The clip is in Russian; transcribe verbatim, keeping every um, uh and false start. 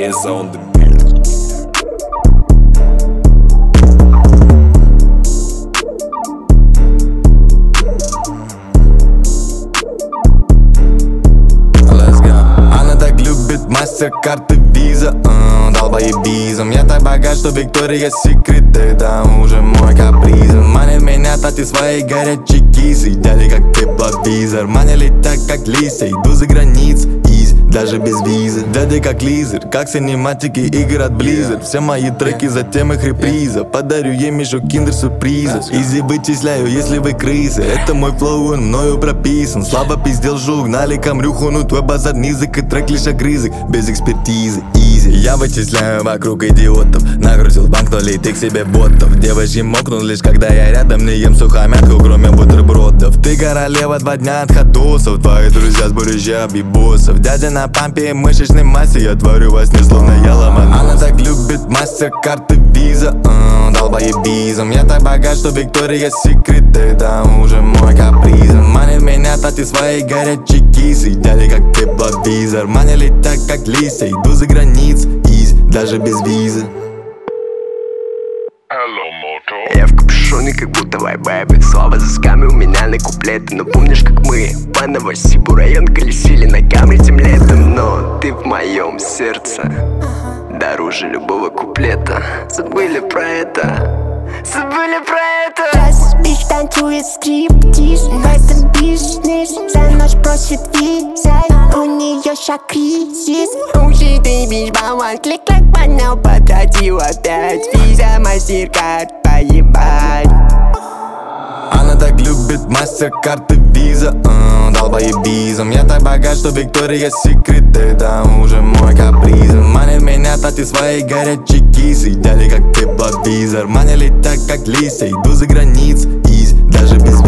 Chiesa on the beat. Она так любит мастер-карты виза, uh, долбоебизм. Я так богат, что Виктория Секрет это уже мой каприз. Манит меня тати своей горячей кисы, идеали как тепловизор. Манили так, как листья, иду за границ, изи, даже без визы. Дядя как лизер, как синематики игр от Blizzard. Все мои треки, затем их реприза. Подарю ей мешок киндер-сюрпризов. Изи вычисляю, если вы крысы. Это мой флоу, он мною прописан. Слабо пиздел, что угнали камрюху, ну твой базар низок и трек лишь огрызок. Без экспертизы, изи. Я вычисляю вокруг идиотов. Нагрузил банк, но лей ты к себе ботов. Девочки мокнут лишь когда я рядом. Не ем сухомятку, кроме бутербродов. Ты королева два дня от ходосов. Твои друзья сборища бибосов. Дядя на пампе и мышечной массе. Я творю во сне, словно я ломанулся. Она так любит мастер-карты виза, uh, долбоебизм. Я так богат, что Виктория Секрет это уже мой каприз. Манит меня тати своей горячей кисы, идеали как тепловизор. Манили так, как листья, иду за границ, изи, даже без визы. Я в капюшоне, как будто вайбэби. Слова за сками у меня на куплеты. Но помнишь, как мы по Новосибу район колесили ногами тем летом? Но ты в моем сердце дороже любого куплета. Забыли про это, забыли про это. Раз бич танцует стриптиз в этом бизнесе. За ночь просит виза, у нее ща кризис. Уже ты бич баланс, клик-клик, понял, потратил опять. Виза, мастер-карт, поебать. Она так любит мастер-карты виза, uh, долбоебизм. Я так богат, что Виктория Секрет это уже мой каприз. Манит меня тати своей горячей кисы, идеали как тепловизор. Манили так, как листья, иду за границ, изи, даже без